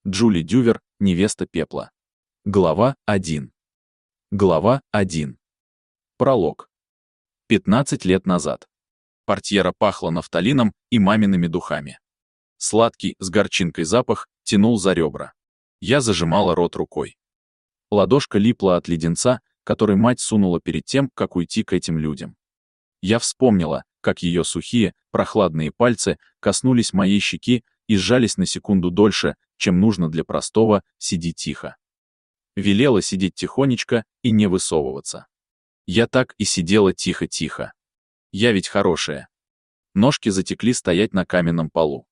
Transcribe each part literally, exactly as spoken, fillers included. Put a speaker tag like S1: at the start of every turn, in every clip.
S1: Джули Дювер, невеста пепла. Глава один. Глава один. Пролог. пятнадцать лет назад. Портьера пахла нафталином и мамиными духами. Сладкий, с горчинкой запах тянул за ребра. Я зажимала рот рукой. Ладошка липла от леденца, который мать сунула перед тем, как уйти к этим людям. Я вспомнила, как ее сухие, прохладные пальцы коснулись моей щеки и сжались на секунду дольше, чем нужно для простого «сиди тихо». Велела сидеть тихонечко и не высовываться. Я так и сидела тихо-тихо. Я ведь хорошая. Ножки затекли стоять на каменном полу.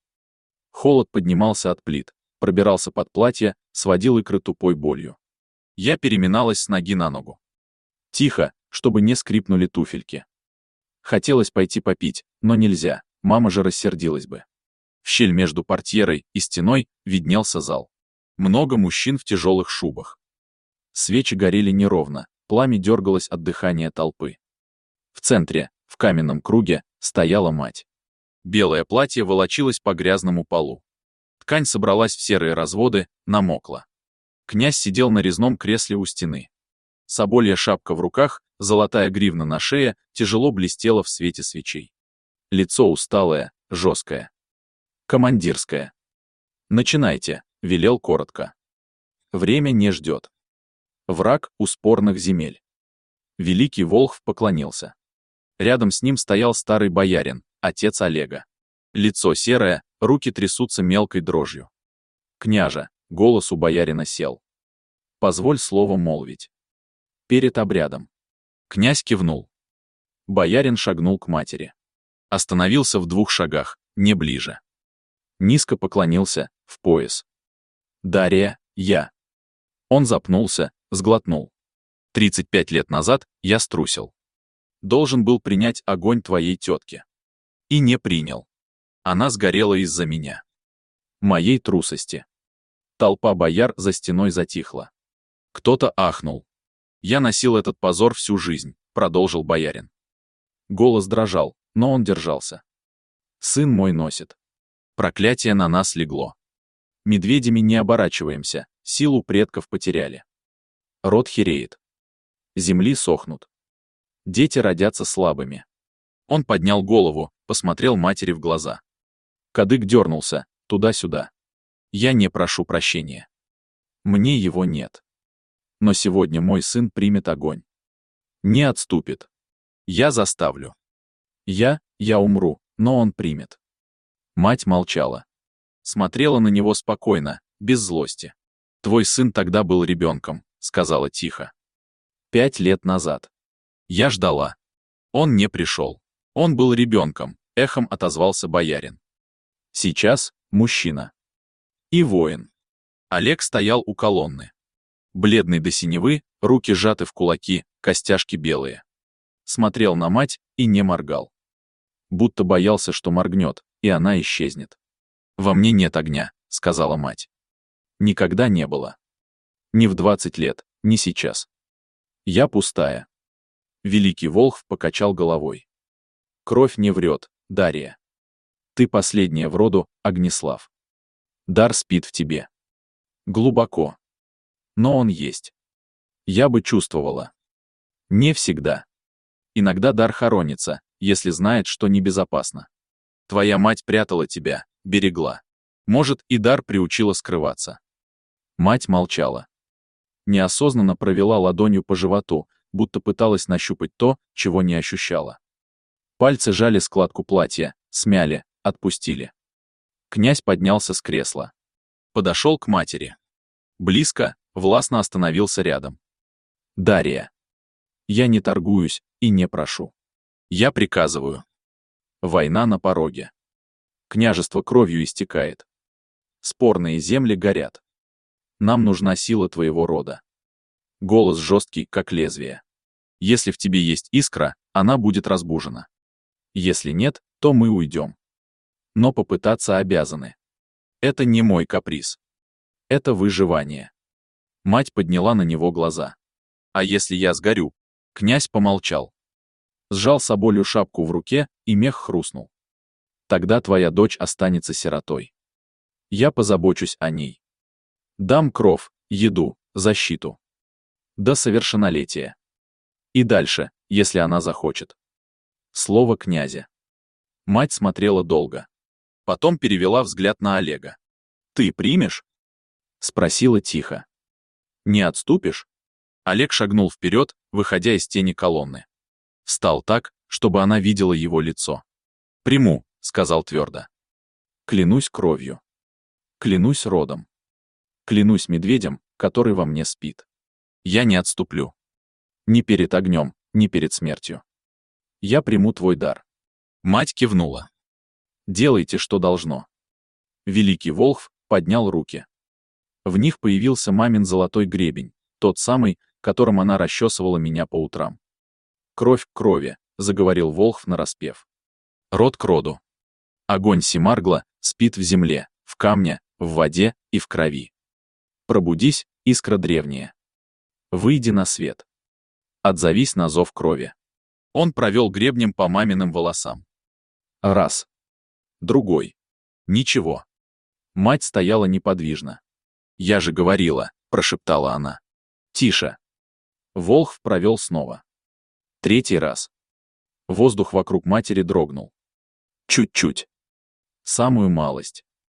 S1: Холод поднимался от плит, пробирался под платье, сводил икры тупой болью. Я переминалась с ноги на ногу. Тихо, чтобы не скрипнули туфельки. Хотелось пойти попить, но нельзя, мама же рассердилась бы. В щель между портьерой и стеной виднелся зал. Много мужчин в тяжелых шубах. Свечи горели неровно, пламя дергалось от дыхания толпы. В центре, в каменном круге, стояла мать. Белое платье волочилось по грязному полу. Ткань собралась в серые разводы, намокла. Князь сидел на резном кресле у стены. Соболья шапка в руках, золотая гривна на шее, тяжело блестела в свете свечей. Лицо усталое, жесткое. Командирское. «Начинайте», — велел коротко. Время не ждет. Враг у спорных земель. Великий Волхв поклонился. Рядом с ним стоял старый боярин, отец Олега. Лицо серое, руки трясутся мелкой дрожью. «Княже», — голос у боярина сел. «Позволь слово молвить». Перед обрядом. Князь кивнул. Боярин шагнул к матери. Остановился в двух шагах, не ближе. Низко поклонился, в пояс. «Дарья, я». Он запнулся, сглотнул. «Тридцать пять лет назад я струсил. Должен был принять огонь твоей тетки. И не принял. Она сгорела из-за меня. Моей трусости». Толпа бояр за стеной затихла. Кто-то ахнул. «Я носил этот позор всю жизнь», — продолжил боярин. Голос дрожал, но он держался. «Сын мой носит. Проклятие на нас легло. Медведями не оборачиваемся, силу предков потеряли. Род хереет. Земли сохнут. Дети родятся слабыми». Он поднял голову, посмотрел матери в глаза. Кадык дернулся, туда-сюда. «Я не прошу прощения. Мне его нет. Но сегодня мой сын примет огонь. Не отступит. Я заставлю. Я, я умру, но он примет». Мать молчала. Смотрела на него спокойно, без злости. «Твой сын тогда был ребенком», — сказала тихо. «Пять лет назад. Я ждала. Он не пришел. Он был ребенком», — эхом отозвался боярин. «Сейчас мужчина. И воин». Олег стоял у колонны. Бледный до синевы, руки сжаты в кулаки, костяшки белые. Смотрел на мать и не моргал. Будто боялся, что моргнет, и она исчезнет. «Во мне нет огня», — сказала мать. «Никогда не было. Ни в двадцать лет, ни сейчас. Я пустая». Великий Волхв покачал головой. «Кровь не врет, Дарья. Ты последняя в роду, Огнеслав. Дар спит в тебе. Глубоко. Но он есть. Я бы чувствовала. Не всегда. Иногда дар хоронится, если знает, что небезопасно. Твоя мать прятала тебя, берегла. Может, и дар приучила скрываться». Мать молчала. Неосознанно провела ладонью по животу, будто пыталась нащупать то, чего не ощущала. Пальцы жали складку платья, смяли, отпустили. Князь поднялся с кресла. Подошел к матери. Близко, властно остановился рядом. «Дарья. Я не торгуюсь и не прошу. Я приказываю. Война на пороге. Княжество кровью истекает. Спорные земли горят. Нам нужна сила твоего рода. Голос жесткий, как лезвие. Если в тебе есть искра, она будет разбужена. Если нет, то мы уйдем. Но попытаться обязаны. Это не мой каприз. Это выживание». Мать подняла на него глаза. «А если я сгорю?» Князь помолчал. Сжал соболью шапку в руке, и мех хрустнул. «Тогда твоя дочь останется сиротой. Я позабочусь о ней. Дам кров, еду, защиту. До совершеннолетия. И дальше, если она захочет. Слово князя. Мать смотрела долго. Потом перевела взгляд на Олега. «Ты примешь?» — спросила тихо. «Не отступишь?» Олег шагнул вперед, выходя из тени колонны. Встал так, чтобы она видела его лицо. «Приму», — сказал твердо. «Клянусь кровью. Клянусь родом. Клянусь медведем, который во мне спит. Я не отступлю. Ни перед огнем, ни перед смертью. Я приму твой дар». Мать кивнула. «Делайте, что должно». Великий Волхв поднял руки. В них появился мамин золотой гребень, тот самый, которым она расчесывала меня по утрам. «Кровь к крови», — заговорил Волхв нараспев. «Род к роду. Огонь Семаргла спит в земле, в камне, в воде и в крови. Пробудись, искра древняя. Выйди на свет. Отзовись на зов крови». Он провел гребнем по маминым волосам. Раз. Другой. Ничего. Мать стояла неподвижно. «Я же говорила», — прошептала она. «Тише». Волхв провел снова. Третий раз. Воздух вокруг матери дрогнул. Чуть-чуть. Самую малость.